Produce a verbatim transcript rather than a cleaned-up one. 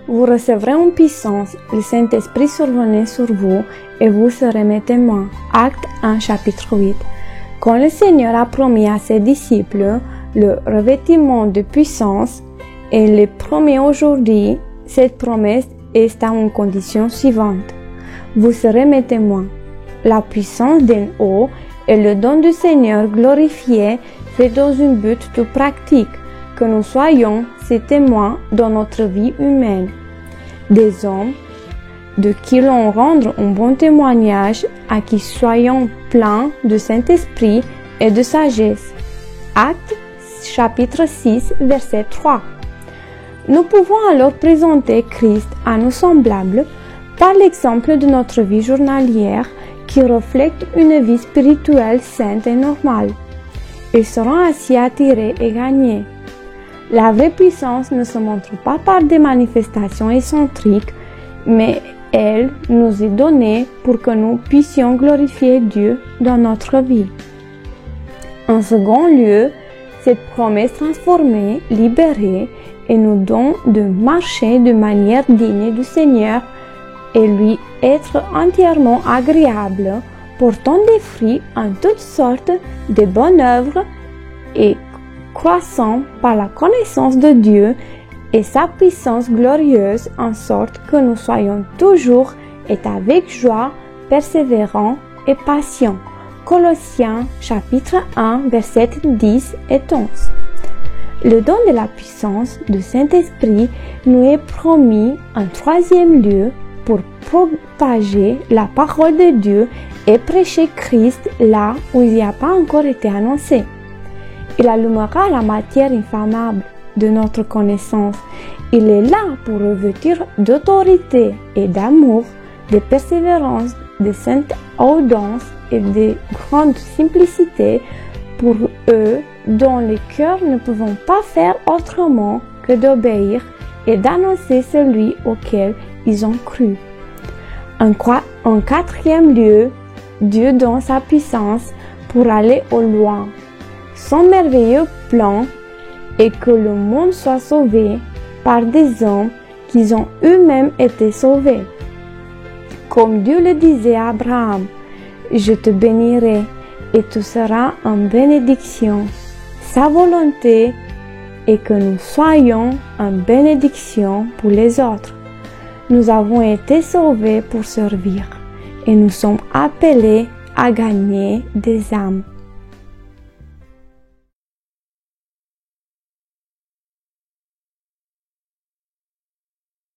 vous recevrez une puissance, le Saint-Esprit survenait sur vous et vous serez mes témoins. Acte un, chapitre huit. Quand le Seigneur a promis à ses disciples le revêtement de puissance et le promet aujourd'hui, cette promesse est à une condition suivante. Vous serez mes témoins. La puissance d'en haut et le don du Seigneur glorifié fait dans un but tout pratique, que nous soyons ses témoins dans notre vie humaine. Des hommes de qui l'on rendre un bon témoignage, à qui soyons pleins de Saint-Esprit et de sagesse. Acte chapitre six, verset trois. Nous pouvons alors présenter Christ à nos semblables par l'exemple de notre vie journalière qui reflète une vie spirituelle sainte et normale. Ils seront ainsi attirés et gagnés. La vraie puissance ne se montre pas par des manifestations excentriques, mais elle nous est donnée pour que nous puissions glorifier Dieu dans notre vie. En second lieu, cette promesse transformée, libérée, et nous donne de marcher de manière digne du Seigneur et lui être entièrement agréable, portant des fruits en toutes sortes de bonnes œuvres et croissant par la connaissance de Dieu et sa puissance glorieuse, en sorte que nous soyons toujours et avec joie, persévérants et patients. Colossiens chapitre un, versets dix et onze. Le don de la puissance du Saint-Esprit nous est promis en troisième lieu pour propager la parole de Dieu et prêcher Christ là où il n'y a pas encore été annoncé. Il allumera la matière inflammable de notre connaissance. Il est là pour revêtir d'autorité et d'amour, de persévérance, de sainte audace et de grande simplicité pour eux dont les cœurs ne peuvent pas faire autrement que d'obéir et d'annoncer celui auquel ils ont cru. En, en quatrième lieu, Dieu donne sa puissance pour aller au loin. Son merveilleux plan est que le monde soit sauvé par des hommes qui ont eux-mêmes été sauvés. Comme Dieu le disait à Abraham, « Je te bénirai et tu seras en bénédiction. » Sa volonté est que nous soyons en bénédiction pour les autres. Nous avons été sauvés pour servir et nous sommes appelés à gagner des âmes.